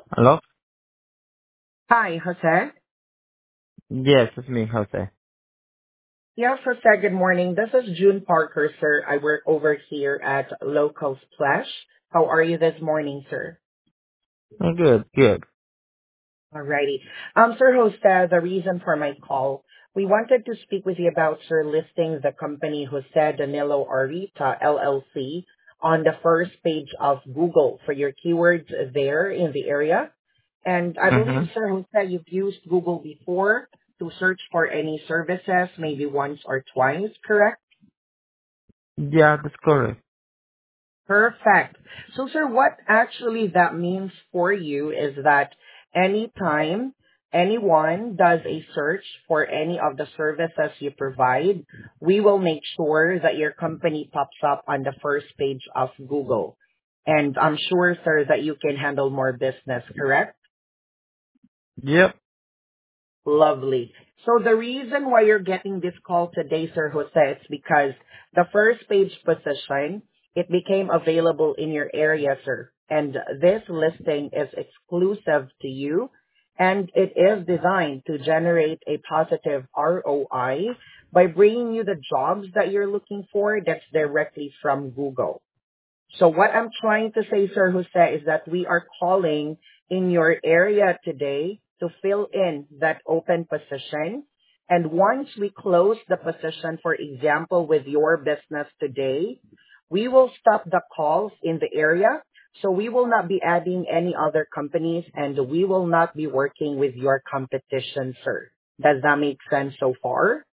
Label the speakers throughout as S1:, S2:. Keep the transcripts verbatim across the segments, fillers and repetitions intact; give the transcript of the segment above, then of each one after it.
S1: Hello?
S2: Hi, Jose.
S1: Yes, it's me, Jose.
S2: Yes, Jose, good morning. This is June Parker, sir. I work over here at Local Splash. How are you this morning, sir?
S1: Oh, good, good.
S2: Alrighty. Um, Sir Jose, the reason for my call, we wanted to speak with you about, sir, listing the company Jose Danilo Arita, L L C, on the first page of Google for your keywords there in the area. And I believe,
S1: Mm-hmm.
S2: sir, Jose, you've used Google before to search for any services, maybe once or twice, correct?
S1: Yeah, that's correct.
S2: Perfect. So, sir, what actually that means for you is that anytime anyone does a search for any of the services you provide, we will make sure that your company pops up on the first page of Google. And I'm sure, sir, that you can handle more business, correct?
S1: Yep.
S2: Lovely. So the reason why you're getting this call today, Sir Jose, is because the first page position, it became available in your area, sir. And this listing is exclusive to you, and it is designed to generate a positive R O I by bringing you the jobs that you're looking for that's directly from Google. So what I'm trying to say, Sir Jose, is that we are calling in your area today to fill in that open position. And once we close the position, for example, with your business today, we will stop the calls in the area. So we will not be adding any other companies and we will not be working with your competition, sir. Does that make sense so far?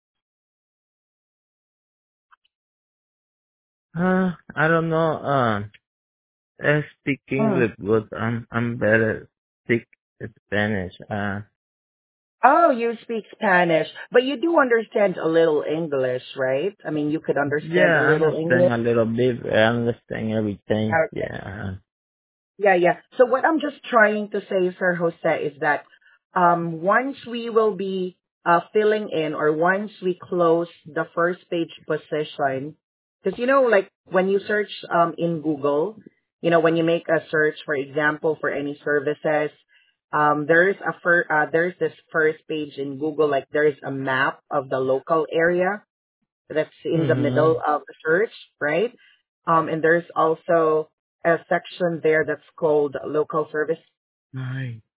S1: Uh, I don't know, uh, I speak
S2: Hmm.
S1: English, but I'm, I'm better speak Spanish. Uh,
S2: Oh, you speak Spanish, but you do understand a little English, right? I mean, you could understand a
S1: yeah, I
S2: little
S1: understand
S2: English.
S1: a little bit, I understand everything.
S2: Okay.
S1: Yeah.
S2: Yeah, yeah. So what I'm just trying to say, Sir Jose, is that um, once we will be uh, filling in or once we close the first page position, because you know, like when you search um, in Google, you know, when you make a search, for example, for any services, um, there's a fir- uh, there's this first page in Google, like there's a map of the local area that's in the middle
S1: Mm-hmm.
S2: of the search, right? Um, and there's also a section there that's called local service.